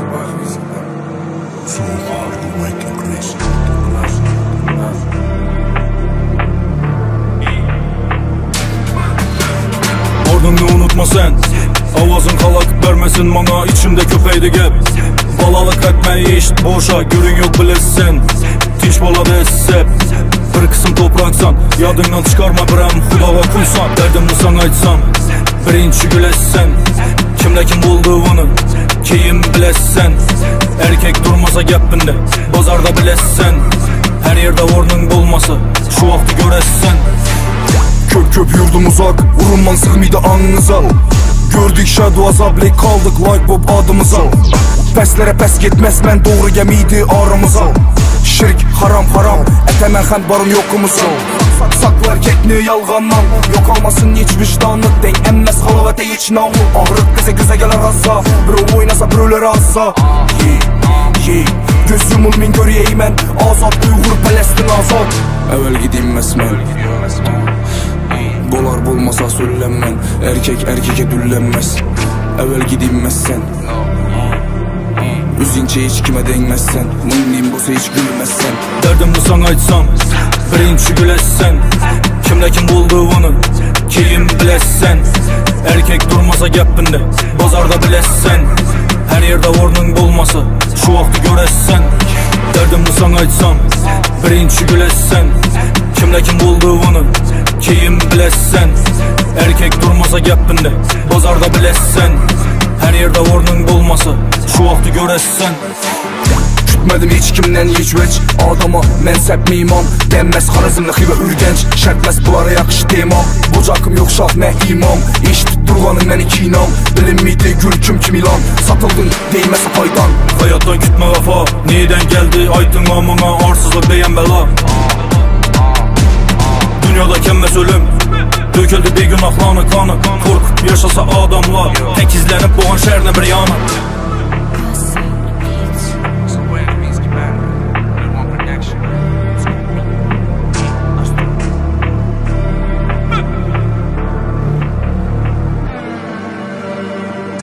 So hard to make you crazy. Ardını unutma sen, avazın kalak vermesin bana, içimde köpeydi gep. Balalık etmeyi iş boşa, görün yok bilesin. Tinç baladı hep, bir kısım topraksan, yadından çıkarma birem Xudağa kulsan. Derdimni sana aytsam, birinci gülessen. Kimle kim bulduğunu, keyin bilessen. Erkek durmasa gepinde, bazarda bilessen. Her yerde ornun bulmasa, şu vakti göressen. Köp köp yurdum uzak, vurulman sığmıydı anınıza. Gördük shadow azabli, kaldık like bob adımıza. Peslere pes gitmez, men doğru gemiydi aramıza. Şirk haram haram, etemen hem barım yokumuza. Saklı erkekni yalgandan, yok almasın hiç vicdanlık. Den emmez halavete hiç namlu. Ağrık bize göze gelir azza, bro oynasa broları azza. Göz yumulmin göreyim ben, azat Uygur Palestin azat. Evvel gideyim mesmen, bolar bulmasa söylenmen. Erkek erkeke düllenmez. Evvel gideyim mesen, üzünce hiç kime değmezsen. Mınliyim bosa hiç gülmezsen. Derdimni sana aytsam, birinci gülessen. Kimle kim bulduğunu, keyin bilessen. Erkek durmasa gepinde, bazarda bilessen. Her yerde ornun bulmasa, şu vakti göressen. Derdimni sana aytsam, birinci gülessen. Kimle kim bulduğunu, keyin bilessen. Erkek durmasa gepinde, bazarda bilessen. Her yerde ornun bulmasa, şu vakti göressen. Kütmedim hiç kimden hiç veç, adama mensep mimam. Denmez Harazimli xive ürgenç, şertmez bulara yakış demam. Bucakım yok şah ne imam, iş tutturganın men iki inam. Bilinmiydi gül kim ilan, satıldın değmese faydan. Hayattan kütme vefa, neyden geldi aytın amına, arsızlık beyen bela. Dünyada kemmez ölüm, döküldü bir günahlarını kanı. Korkup yaşasa adamlar, tek izlenip boğan şehirde bir yana.